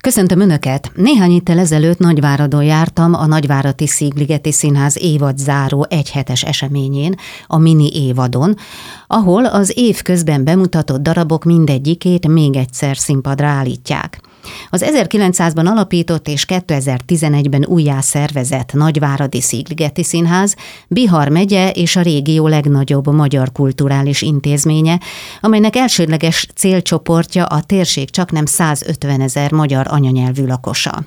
Köszöntöm Önöket! Néhány héttel ezelőtt Nagyváradon jártam a Nagyváradi Szigligeti Színház évadzáró egyhetes eseményén, a mini évadon, ahol az év közben bemutatott darabok mindegyikét még egyszer színpadra állítják. Az 1900-ban alapított és 2011-ben újjá szervezett Nagyváradi Szigligeti Színház Bihar megye és a régió legnagyobb magyar kulturális intézménye, amelynek elsődleges célcsoportja a térség csaknem 150 000 magyar anyanyelvű lakosa.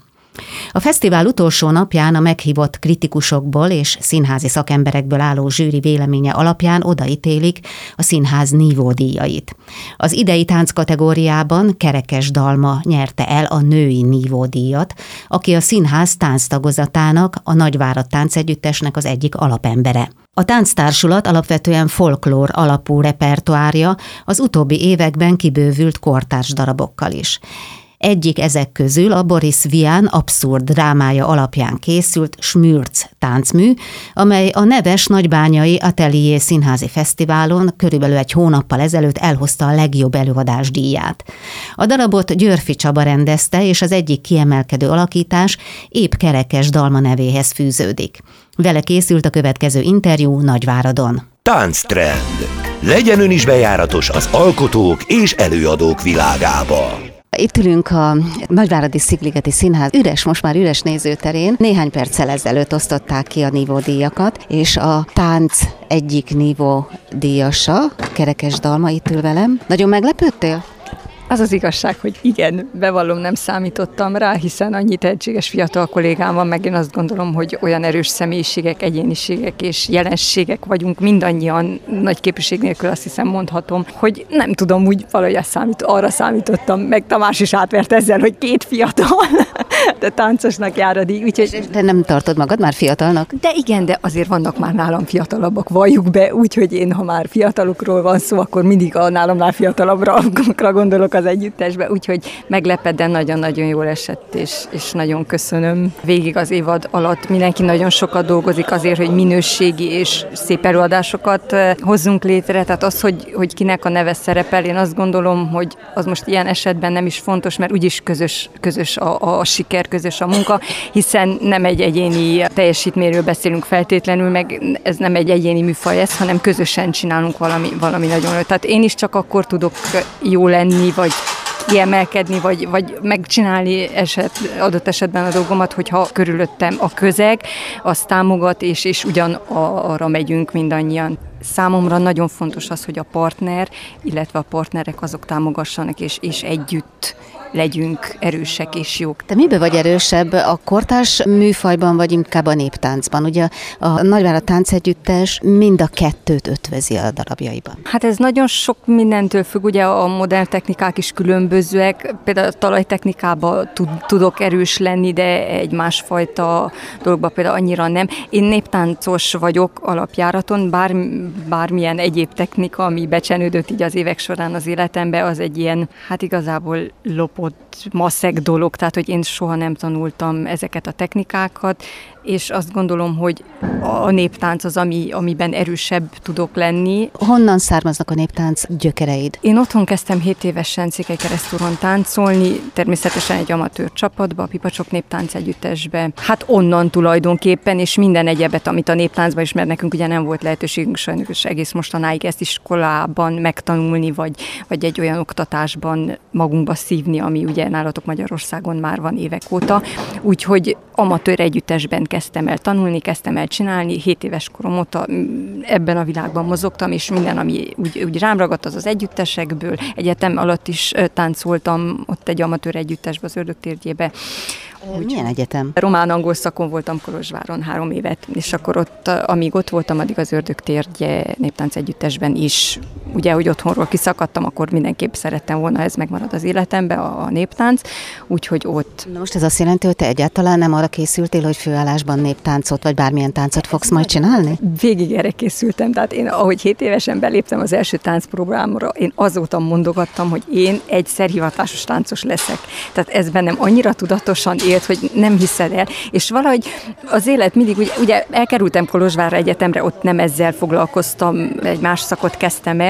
A fesztivál utolsó napján a meghívott kritikusokból és színházi szakemberekből álló zsűri véleménye alapján odaítélik a színház nívódíjait. Az idei tánc kategóriában Kerekes Dalma nyerte el a női nívódíjat, aki a színház tánctagozatának, a Nagyvárad Táncegyüttesnek az egyik alapembere. A tánctársulat alapvetően folklór alapú repertoárja az utóbbi években kibővült kortárs darabokkal is. Egyik ezek közül a Boris Vian abszurd drámája alapján készült Smürc táncmű, amely a neves nagybányai Atelier Színházi Fesztiválon körülbelül egy hónappal ezelőtt elhozta a legjobb előadás díját. A darabot Györfi Csaba rendezte, és az egyik kiemelkedő alakítás épp Kerekes Dalma nevéhez fűződik. Vele készült a következő interjú Nagyváradon. Tánctrend. Legyen ön is bejáratos az alkotók és előadók világába. Itt ülünk a Nagyváradi Szigligeti Színház most már üres nézőterén. Néhány perccel ezelőtt osztották ki a nívódíjakat, és a tánc egyik nívódíjasa, Kerekes Dalma itt ül velem. Nagyon meglepődtél? Az az igazság, hogy igen, bevallom, nem számítottam rá, hiszen annyi tehetséges fiatal kollégám van, meg én azt gondolom, hogy olyan erős személyiségek, egyéniségek és jelenségek vagyunk mindannyian, nagy képviség nélkül azt hiszem mondhatom, hogy nem tudom, úgy valahogy arra számítottam, meg Tamás is átvert ezzel, hogy 2 fiatal, de táncosnak jár a díj. Úgyhogy... De nem tartod magad már fiatalnak? De igen, de azért vannak már nálam fiatalabbak, valljuk be, úgyhogy én, ha már fiatalokról van szó, akkor mindig a nálamnál fiatalabbra gondolok az együttesbe, úgyhogy meglepett, de nagyon-nagyon jól esett, és nagyon köszönöm. Végig az évad alatt mindenki nagyon sokat dolgozik azért, hogy minőségi és szép előadásokat hozzunk létre, tehát az, hogy kinek a neve szerepel, én azt gondolom, hogy az most ilyen esetben nem is fontos, mert úgyis közös a siker, közös a munka, hiszen nem egy egyéni teljesítményről beszélünk feltétlenül, meg ez nem egy egyéni műfaj ez, hanem közösen csinálunk valami nagyon jó. Tehát én is csak akkor tudok jó lenni, vagy kiemelkedni, vagy megcsinálni adott esetben a dolgomat, hogyha körülöttem a közeg, az támogat, és arra megyünk mindannyian. Számomra nagyon fontos az, hogy a partner, illetve a partnerek azok támogassanak, és együtt legyünk erősek és jók. Te miben vagy erősebb? A kortárs műfajban, vagy inkább a néptáncban? Ugye a Nagyvárad Táncegyüttes mind a kettőt ötvözi a darabjaiban. Hát ez nagyon sok mindentől függ, ugye a modern technikák is különbözőek, például a talajtechnikában tudok erős lenni, de egy másfajta dologban például annyira nem. Én néptáncos vagyok alapjáraton, bármilyen egyéb technika, ami becsenődött így az évek során az életembe, az egy ilyen, hát igazából lopott maszek dolog, tehát hogy én soha nem tanultam ezeket a technikákat, és azt gondolom, hogy a néptánc az, amiben erősebb tudok lenni. Honnan származnak a néptánc gyökereid? Én otthon kezdtem 7 évesen Székelykeresztúron táncolni, természetesen egy amatőr csapatba, a Pipacsok Néptánc Együttesbe. Hát onnan tulajdonképpen, és minden egyebet, amit a néptáncban is, mert nekünk ugye nem volt lehetőségünk sajnos egész mostanáig ezt iskolában megtanulni, vagy egy olyan oktatásban magunkba szívni, ami ugye nálatok Magyarországon már van évek óta. Úgyhogy amatőr együttesben kezdtem el tanulni, kezdtem el csinálni, 7 éves korom óta ebben a világban mozogtam, és minden, ami úgy rám ragadt, az együttesekből. Egyetem alatt is táncoltam, ott egy amatőr együttesbe, az Ördögtérgyébe. Milyen egyetem? Román-angol szakon voltam Kolozsváron 3 évet, és akkor ott, amíg ott voltam, addig az Ördögtérgye Néptánc Együttesben is. Ugye, hogy otthonról kiszakadtam, akkor mindenképp szerettem volna, ez megmarad az életemben, a néptánc, úgyhogy ott. Na most ez azt jelenti, hogy te egyáltalán nem arra készültél, hogy főállásban néptáncot, vagy bármilyen táncot fogsz majd csinálni? Végig erre készültem, tehát én, ahogy 7 évesen beléptem az első táncprogramra, én azóta mondogattam, hogy én egyszer hivatásos táncos leszek. Tehát ez bennem annyira tudatosan élt, hogy nem hiszed el. És valahogy az élet mindig, ugye elkerültem Kolozsvárra egyetemre, ott nem ezzel foglalkoztam, egy más szakot kezdtem el,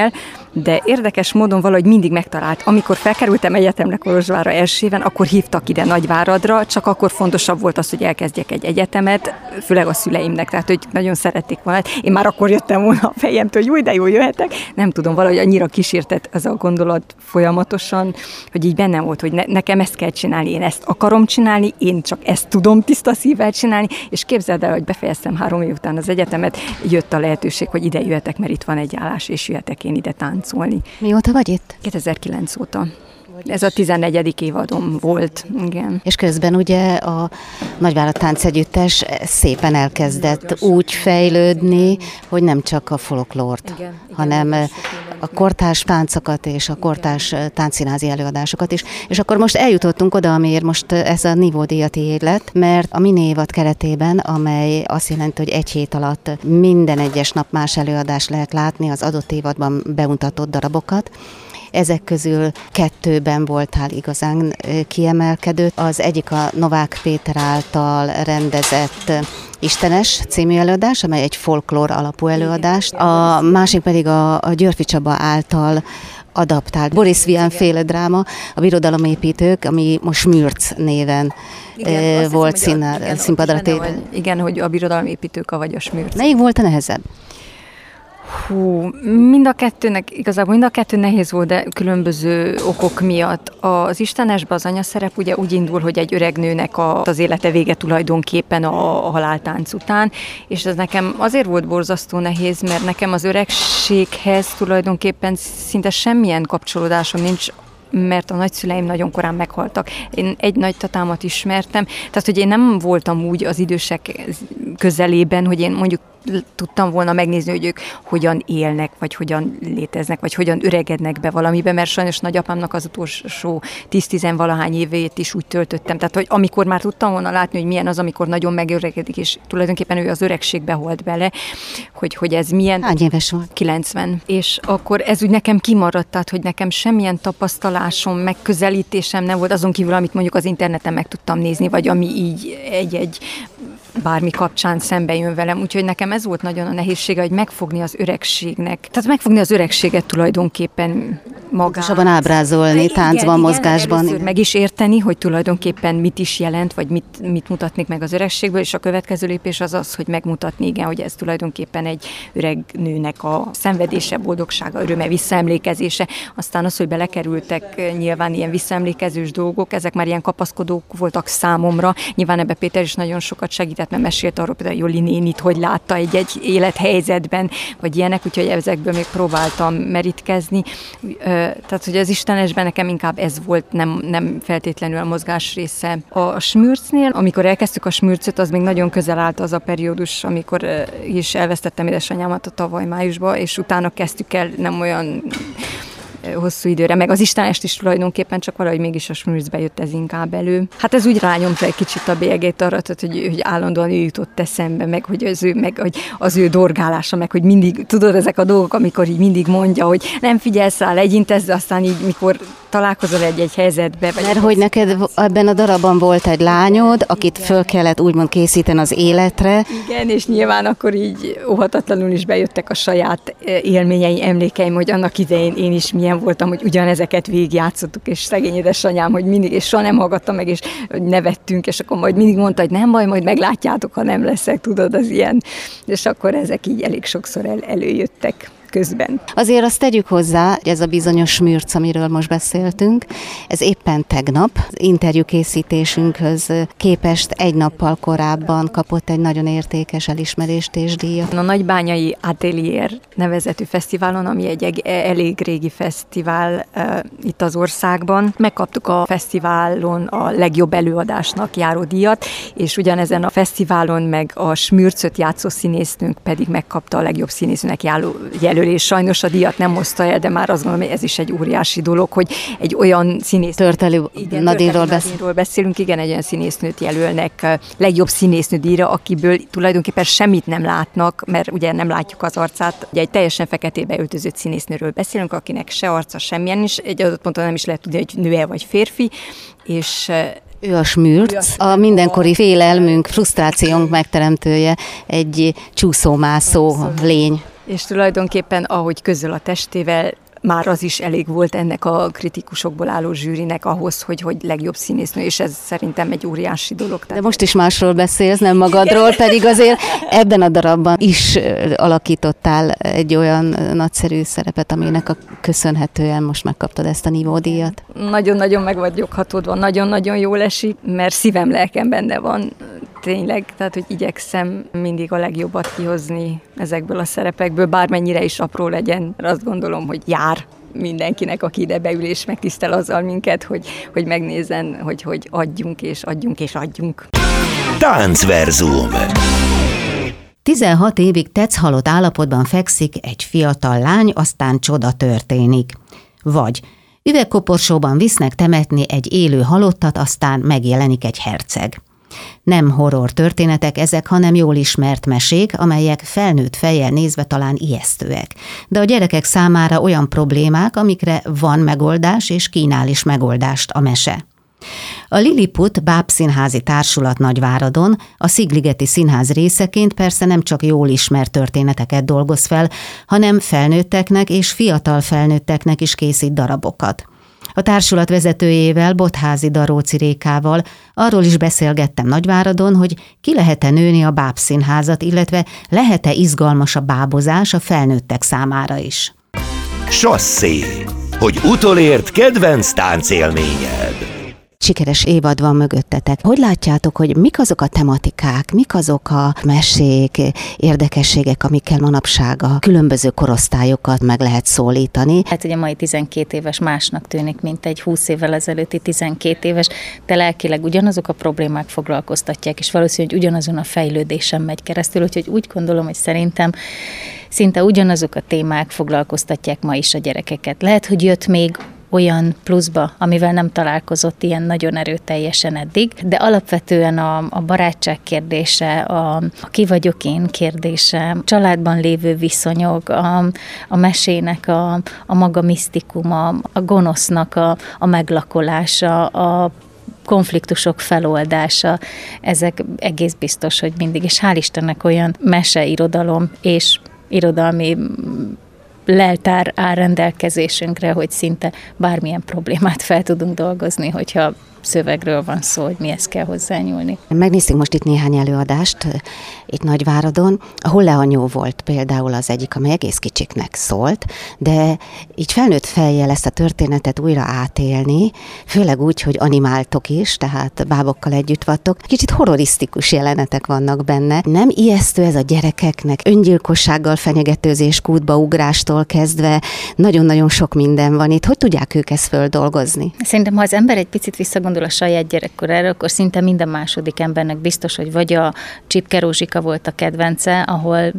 de érdekes módon valahogy mindig megtalált. Amikor felkerültem egyetemre Kolozsvárra első éven, akkor hívtak ide Nagyváradra, csak akkor fontosabb volt az, hogy elkezdjek egy egyetemet, főleg a szüleimnek, tehát hogy nagyon szerették volna. Én már akkor jöttem volna a fejemtől, hogy jó, de jól jöhetek. Nem tudom, valahogy annyira kísértett ez a gondolat folyamatosan, hogy így bennem volt, hogy nekem ezt kell csinálni, én ezt akarom csinálni, én csak ezt tudom tiszta szívvel csinálni, és képzeld el, hogy befejeztem 3 év után az egyetemet, jött a lehetőség, hogy ide jöhetek, mert itt van egy állás, és jöhetek én ide táncolni. Mióta vagy itt? 2009 óta. Ez a 14. évadom volt, igen. És közben ugye a Nagyvárad Táncegyüttes szépen elkezdett úgy fejlődni, hogy nem csak a folklórt, hanem a kortárs táncokat és a kortárs táncszínházi előadásokat is. És akkor most eljutottunk oda, amiért most ez a nívódíjat lett, mert a mini évad keretében, amely azt jelenti, hogy egy hét alatt minden egyes nap más előadást lehet látni, az adott évadban bemutatott darabokat. Ezek közül 2-ben voltál igazán kiemelkedő. Az egyik a Novák Péter által rendezett Istenes című előadás, amely egy folklór alapú előadás. A másik pedig a Györfi Csaba által adaptált Boris Vian féle dráma, a Birodalomépítők, ami most Smürc néven volt színpadra téve. Igen, hogy a Birodalomépítők, vagy a Smürc. Melyik volt a nehezebb? Mind a kettő nehéz volt, de különböző okok miatt. Az Istenesben az anyaszerep ugye úgy indul, hogy egy öreg nőnek az élete vége tulajdonképpen a haláltánc után, és ez nekem azért volt borzasztó nehéz, mert nekem az öregséghez tulajdonképpen szinte semmilyen kapcsolódásom nincs, mert a nagyszüleim nagyon korán meghaltak. Én egy nagytatámat ismertem, tehát hogy én nem voltam úgy az idősek közelében, hogy én mondjuk tudtam volna megnézni, hogy ők hogyan élnek, vagy hogyan léteznek, vagy hogyan öregednek be valamibe, mert sajnos nagyapámnak az utolsó 10-10-valahány évét is úgy töltöttem. Tehát, hogy amikor már tudtam volna látni, hogy milyen az, amikor nagyon megöregedik, és tulajdonképpen ő az öregségbe halt bele, hogy ez milyen. Hány éves volt? 90. És akkor ez úgy nekem kimaradt, tehát, hogy nekem semmilyen tapasztalásom, megközelítésem nem volt, azon kívül, amit mondjuk az interneten meg tudtam nézni, vagy ami így egy bármi kapcsán szembe jön velem. Úgyhogy nekem ez volt nagyon a nehézsége, hogy megfogni az öregségnek. Tehát megfogni az öregséget tulajdonképpen magát. Pontosabban ábrázolni, táncban, mozgásban. Igen, meg is érteni, hogy tulajdonképpen mit is jelent, vagy mit mutatnék meg az öregségből, és a következő lépés az az, hogy megmutatni, igen, hogy ez tulajdonképpen egy öreg nőnek a szenvedése, boldogsága, öröme, visszaemlékezése. Aztán az, hogy belekerültek nyilván ilyen visszaemlékezős dolgok, ezek már ilyen kapaszkodók voltak számomra. Nyilván ebbe Péter is nagyon sokat segített, mert mesélt arról például Joli nénit, hogy látta egy élethelyzetben, vagy ilyenek, úgyhogy ezekből még próbáltam merítkezni. Tehát, hogy az Istenesben nekem inkább ez volt, nem feltétlenül a mozgás része. A Smürcnél, amikor elkezdtük a Smürcöt, az még nagyon közel állt az a periódus, amikor is elvesztettem édesanyámat a tavaly májusban, és utána kezdtük el nem olyan hosszú időre, meg az Istenest is tulajdonképpen, csak valahogy mégis a Smürcbe jött ez inkább elő. Hát ez úgy rányomta egy kicsit a bélyegét arra, hogy állandóan ő jutott eszembe, meg hogy az ő dorgálása, meg hogy mindig, tudod, ezek a dolgok, amikor így mindig mondja, hogy nem figyelsz rá, legyintesz, de aztán így, mikor találkozol egy helyzetbe. Mert hogy neked ebben a darabban volt egy lányod, akit föl kellett úgymond készíteni az életre. Igen, és nyilván akkor így óhatatlanul is bejöttek a saját élményeim, emlékeim, hogy annak idején én is milyen voltam, hogy ugyanezeket végigjátszottuk, és szegény édesanyám, hogy mindig, és soha nem hallgattam meg, és nevettünk, és akkor majd mindig mondta, hogy nem baj, majd meglátjátok, ha nem leszek, tudod, az ilyen. És akkor ezek így elég sokszor előjöttek közben. Azért azt tegyük hozzá, hogy ez a bizonyos Smürc, amiről most beszéltünk, ez éppen tegnap az interjú készítésünkhöz képest egy nappal korábban kapott egy nagyon értékes elismerést és díjat. A Nagybányai Atelier nevezetű fesztiválon, ami egy elég régi fesztivál itt az országban, megkaptuk a fesztiválon a legjobb előadásnak járó díjat, és ugyanezen a fesztiválon meg a Smürcöt játszó színésznőnk pedig megkapta a legjobb színésznőnek jelölést. Sajnos a díjat nem hozta el, de már azt gondolom, hogy ez is egy óriási dolog, hogy egy olyan színésznő... Törtelő Nadinról beszélünk, igen, egy olyan színésznőt jelölnek legjobb színésznő díjra, akiből tulajdonképpen semmit nem látnak, mert ugye nem látjuk az arcát. Ugye egy teljesen feketébe öltözött színésznőről beszélünk, akinek se arca, semmilyen is, egy adott ponton nem is lehet tudni, hogy nő-e vagy férfi, és... Ő a Smürc, a mindenkori félelmünk, frusztrációnk megteremtője, egy csúszómászó lény. És tulajdonképpen, ahogy közöl a testével, már az is elég volt ennek a kritikusokból álló zsűrinek ahhoz, hogy legjobb színésznő, és ez szerintem egy óriási dolog. De most is másról beszélsz, nem magadról, pedig azért ebben a darabban is alakítottál egy olyan nagyszerű szerepet, aminek köszönhetően most megkaptad ezt a nívódíjat. Nagyon-nagyon meg vagyok hatódva, nagyon-nagyon jól esik, mert szívem, lelkem benne van. Tényleg, tehát, hogy igyekszem mindig a legjobbat kihozni ezekből a szerepekből, bármennyire is apró legyen. Azt gondolom, hogy jár mindenkinek, aki ide beül és megtisztel azzal minket, hogy megnézzen, hogy adjunk és adjunk és adjunk. Táncverzum. 16 évig tetszhalott állapotban fekszik egy fiatal lány, aztán csoda történik. Vagy üvegkoporsóban visznek temetni egy élő halottat, aztán megjelenik egy herceg. Nem horror történetek ezek, hanem jól ismert mesék, amelyek felnőtt fejjel nézve talán ijesztőek. De a gyerekek számára olyan problémák, amikre van megoldás és kínál is megoldást a mese. A Lilliput Bábszínházi Társulat Nagyváradon a Szigligeti Színház részeként persze nem csak jól ismert történeteket dolgoz fel, hanem felnőtteknek és fiatal felnőtteknek is készít darabokat. A társulat vezetőjével, Bottházy Daróci Rékával arról is beszélgettem Nagyváradon, hogy ki lehet-e nőni a bábszínházat, illetve lehet-e izgalmas a bábozás a felnőttek számára is. Sasszé, hogy utolért kedvenc táncélményed. Sikeres évad van mögöttetek. Hogy látjátok, hogy mik azok a tematikák, mik azok a mesék, érdekességek, amikkel manapság a különböző korosztályokat meg lehet szólítani? Hát ugye a mai 12 éves másnak tűnik, mint egy 20 évvel ezelőtti 12 éves, de lelkileg ugyanazok a problémák foglalkoztatják, és valószínűleg ugyanazon a fejlődésen megy keresztül, úgyhogy úgy gondolom, hogy szerintem szinte ugyanazok a témák foglalkoztatják ma is a gyerekeket. Lehet, hogy jött még olyan pluszba, amivel nem találkozott ilyen nagyon erőteljesen eddig, de alapvetően a barátság kérdése, a ki vagyok én kérdése, családban lévő viszonyok, a mesének a maga misztikuma, a gonosznak a meglakolása, a konfliktusok feloldása, ezek egész biztos, hogy mindig, és hál' Istennek olyan meseirodalom és irodalmi leltár áll rendelkezésünkre, hogy szinte bármilyen problémát fel tudunk dolgozni, hogyha szövegről van szó, hogy mihez kell hozzányúlni. Megnéztünk most itt néhány előadást itt Nagyváradon. A Holleanyó volt például az egyik, amely egész kicsiknek szólt, de így felnőtt fejjel ezt a történetet újra átélni, főleg úgy, hogy animáltok is, tehát bábokkal együtt vagytok. Kicsit horrorisztikus jelenetek vannak benne. Nem ijesztő ez a gyerekeknek? Öngyilkossággal fenyegetőzés, kútbaugrástól kezdve nagyon-nagyon sok minden van itt. Hogy tudják ők ezt földolgozni? Szerintem, ha az ember egy picit visszagondol a saját gyerekkorára, akkor szinte minden második embernek biztos, hogy vagy a Csipke Rózsika volt a kedvence, ahol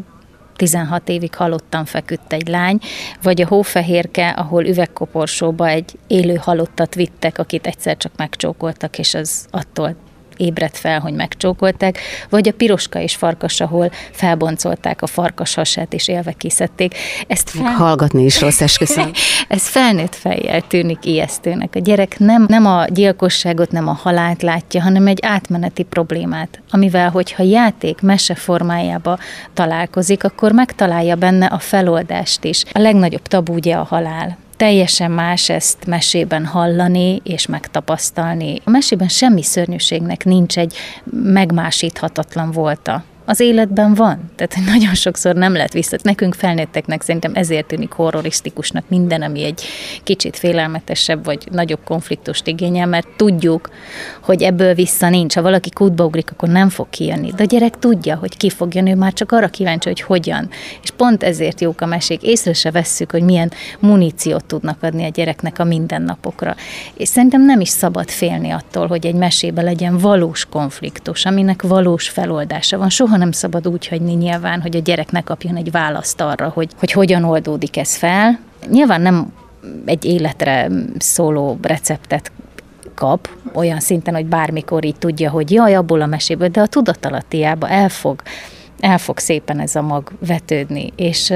16 évig halottan feküdt egy lány, vagy a Hófehérke, ahol üvegkoporsóba egy élő halottat vittek, akit egyszer csak megcsókoltak, és az attól ébredt fel, hogy megcsókolták, vagy a Piroska és Farkas, ahol felboncolták a farkas hasát, és élve kiszedték. Hallgatni is rossz, esküszöm. Ez felnőtt fejjel tűnik ijesztőnek. A gyerek nem a gyilkosságot, nem a halált látja, hanem egy átmeneti problémát, amivel, hogyha játék, mese formájába találkozik, akkor megtalálja benne a feloldást is. A legnagyobb tabu ugye a halál. Teljesen más ezt mesében hallani és megtapasztalni. A mesében semmi szörnyűségnek nincs egy megmásíthatatlan volta. Az életben van. Tehát nagyon sokszor nem lehet vissza. Nekünk felnőtteknek szerintem ezért tűnik horrorisztikusnak minden, ami egy kicsit félelmetesebb vagy nagyobb konfliktust igényel, mert tudjuk, hogy ebből vissza nincs. Ha valaki kútba ugrik, akkor nem fog kijönni. De a gyerek tudja, hogy ki fog jönni, ő már csak arra kíváncsi, hogy hogyan. És pont ezért jók a mesék. Észre se vesszük, hogy milyen muníciót tudnak adni a gyereknek a mindennapokra. És szerintem nem is szabad félni attól, hogy egy mesében legyen valós konfliktus, aminek valós feloldása van. Soha nem szabad úgy hagyni nyilván, hogy a gyerek ne kapjon egy választ arra, hogy hogyan oldódik ez fel. Nyilván nem egy életre szóló receptet kap, olyan szinten, hogy bármikor így tudja, hogy jaj, abból a meséből, de a tudatalattiába el fog szépen ez a mag vetődni,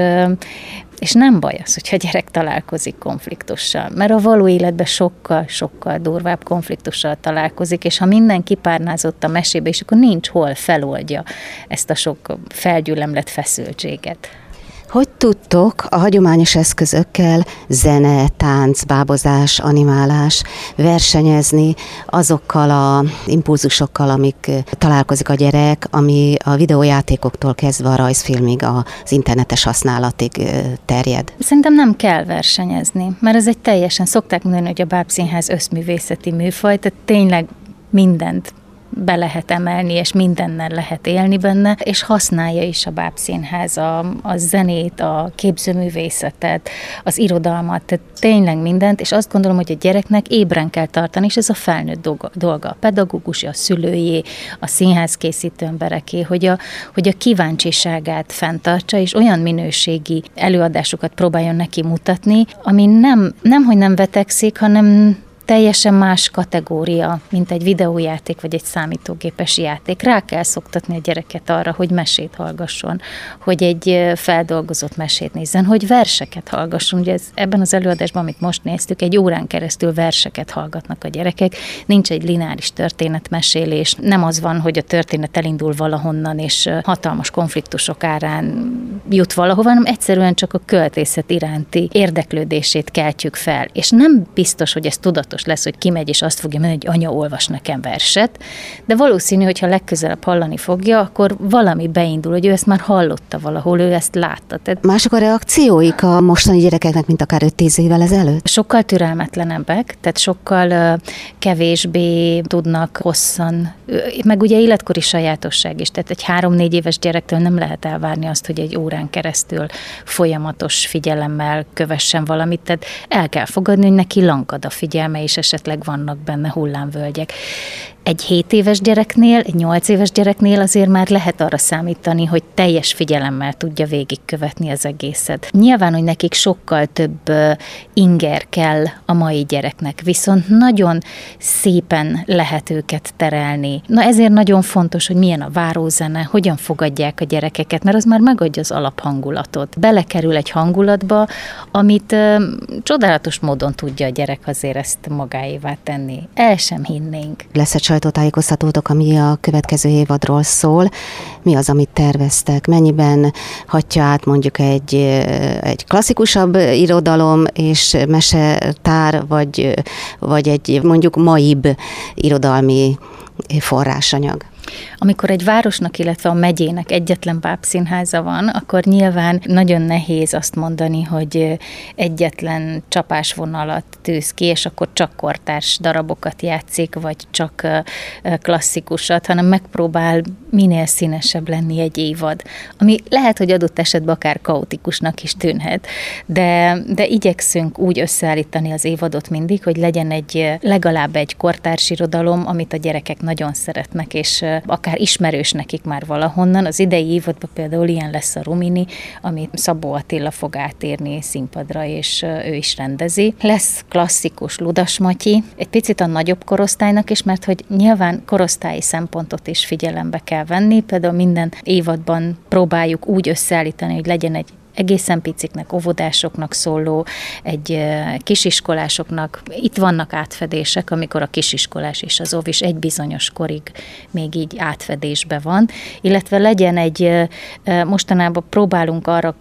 és nem baj az, hogyha a gyerek találkozik konfliktussal, mert a való életben sokkal durvább konfliktussal találkozik, és ha minden kipárnázott a mesébe, és akkor nincs hol feloldja ezt a sok felgyülemlett feszültséget. Hogy tudtok a hagyományos eszközökkel zene, tánc, bábozás, animálás versenyezni azokkal az impulzusokkal, amik találkozik a gyerek, ami a videójátékoktól kezdve a rajzfilmig, az internetes használatig terjed? Szerintem nem kell versenyezni, mert ez egy teljesen, szokták mondani, hogy a bábszínház összművészeti műfaj, tehát tényleg mindent be lehet emelni, és mindennel lehet élni benne, és használja is a bábszínház a zenét, a képzőművészetet, az irodalmat, tehát tényleg mindent, és azt gondolom, hogy a gyereknek ébren kell tartani, és ez a felnőtt dolga, a pedagógus, a szülőjé, a színházkészítő embereké, hogy a kíváncsiságát fenntartsa, és olyan minőségi előadásokat próbáljon neki mutatni, ami hogy nem vetekszik, hanem teljesen más kategória, mint egy videójáték vagy egy számítógépes játék. Rá kell szoktatni a gyereket arra, hogy mesét hallgasson, hogy egy feldolgozott mesét nézzen, hogy verseket hallgasson. Ugye ebben az előadásban, amit most néztük, egy órán keresztül verseket hallgatnak a gyerekek. Nincs egy lineáris történetmesélés. Nem az van, hogy a történet elindul valahonnan, és hatalmas konfliktusok árán jut valahova, hanem egyszerűen csak a költészet iránti érdeklődését keltjük fel. És nem biztos, hogy ez tudatos lesz, hogy kimegy, és azt fogja mondani, hogy anya, olvas nekem verset, de valószínű, hogyha legközelebb hallani fogja, akkor valami beindul, hogy ő ezt már hallotta valahol, ő ezt látta. Tehát mások a reakcióik a mostani gyerekeknek, mint akár 5-10 évvel ezelőtt? Sokkal türelmetlenebbek, tehát sokkal kevésbé tudnak hosszan, meg ugye életkori sajátosság is, tehát egy 3-4 éves gyerektől nem lehet elvárni azt, hogy egy órán keresztül folyamatos figyelemmel kövessen valamit, tehát el kell fogadni, hogy neki lankad a figyelme, és esetleg vannak benne hullámvölgyek. Egy 7 éves gyereknél, egy 8 éves gyereknél azért már lehet arra számítani, hogy teljes figyelemmel tudja végigkövetni az egészet. Nyilván, hogy nekik sokkal több inger kell a mai gyereknek, viszont nagyon szépen lehet őket terelni. Na ezért nagyon fontos, hogy milyen a várózene, hogyan fogadják a gyerekeket, mert az már megadja az alaphangulatot. Belekerül egy hangulatba, amit csodálatos módon tudja a gyerek azért ezt magáévá tenni. El sem hinnénk. Lesz egy sajtótájékoztatótok, ami a következő évadról szól. Mi az, amit terveztek? Mennyiben hatja át mondjuk egy klasszikusabb irodalom és mesetár, vagy egy mondjuk maibb irodalmi forrásanyag? Amikor egy városnak, illetve a megyének egyetlen bábszínháza van, akkor nyilván nagyon nehéz azt mondani, hogy egyetlen csapásvonalat tűz ki, és akkor csak kortárs darabokat játszik, vagy csak klasszikusat, hanem megpróbál minél színesebb lenni egy évad. Ami lehet, hogy adott esetben akár kaotikusnak is tűnhet, de igyekszünk úgy összeállítani az évadot mindig, hogy legyen legalább egy kortárs irodalom, amit a gyerekek nagyon szeretnek, és akár ismerős nekik már valahonnan. Az idei évadban például ilyen lesz a Rumini, amit Szabó Attila fog átérni színpadra, és ő is rendezi. Lesz klasszikus Ludas Matyi, egy picit a nagyobb korosztálynak is, mert hogy nyilván korosztályi szempontot is figyelembe kell venni. Például minden évadban próbáljuk úgy összeállítani, hogy legyen egy egészen piciknek, óvodásoknak szóló, egy kisiskolásoknak. Itt vannak átfedések, amikor a kisiskolás és az óvis egy bizonyos korig még így átfedésben van, illetve legyen mostanában próbálunk arra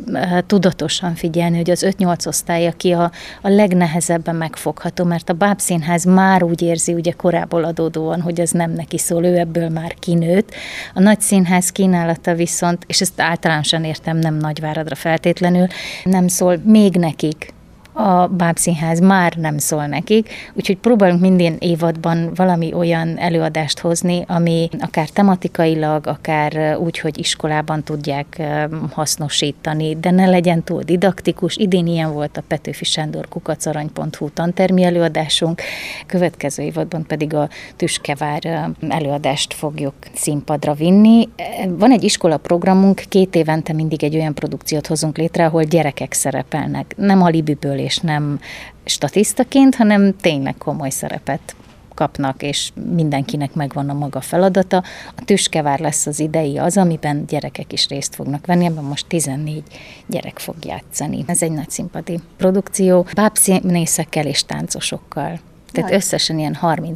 tudatosan figyelni, hogy az 5-8 osztály, aki a legnehezebben megfogható, mert a bábszínház már úgy érzi, ugye korából adódóan, hogy ez nem neki szól, ő ebből már kinőtt. A nagy színház kínálata viszont, és ezt általánosan értem, nem Nagyváradra feltétlenül, nem szól még nekik. A bábszínház már nem szól nekik, úgyhogy próbálunk minden évadban valami olyan előadást hozni, ami akár tematikailag, akár úgy, hogy iskolában tudják hasznosítani, de ne legyen túl didaktikus. Idén ilyen volt a Petőfi Sándor @arany.hu tantermi előadásunk, következő évadban pedig a Tüskevár előadást fogjuk színpadra vinni. Van egy iskolaprogramunk, 2 évente mindig egy olyan produkciót hozunk létre, ahol gyerekek szerepelnek, nem alibiből és nem statisztaként, hanem tényleg komoly szerepet kapnak, és mindenkinek megvan a maga feladata. A Tüskevár lesz az idei az, amiben gyerekek is részt fognak venni, ebben most 14 gyerek fog játszani. Ez egy nagy színpadi produkció, bábszínészekkel és táncosokkal. Tehát összesen ilyen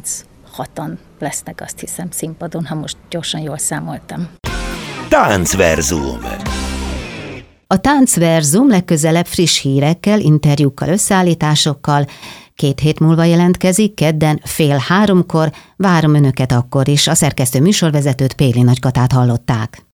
36-an lesznek, azt hiszem, színpadon, ha most gyorsan jól számoltam. Táncverzum. A Táncverzum legközelebb friss hírekkel, interjúkkal, összeállításokkal 2 hét múlva jelentkezik, kedden 2:30, várom önöket akkor is. A szerkesztő műsorvezetőt, Péli Nagykatát hallották.